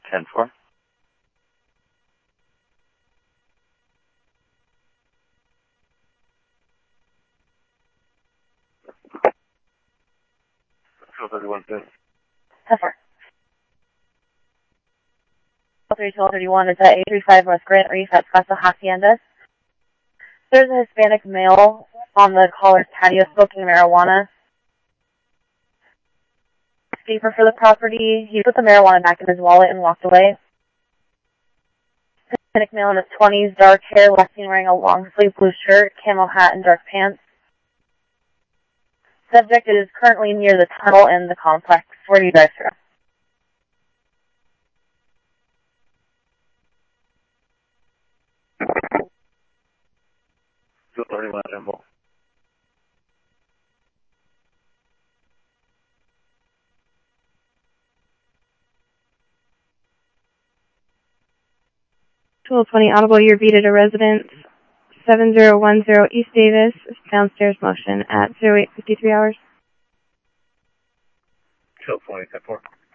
10-4. Control 31, good. 10-4. 1231 is at 835 West Grant Reef at Casa Haciendas. There's a Hispanic male on the caller's patio smoking marijuana. Scaper for the property. He put the marijuana back in his wallet and walked away. Hispanic male in his 20s, dark hair, last seen wearing a long-sleeve blue shirt, camo hat, and dark pants. Subject is currently near the tunnel in the complex. Where do you drive through? Control 31, Temple. Audible, you're vetoed to residence 7010 East Davis, downstairs motion at 0853 hours. Control 20, 10-4.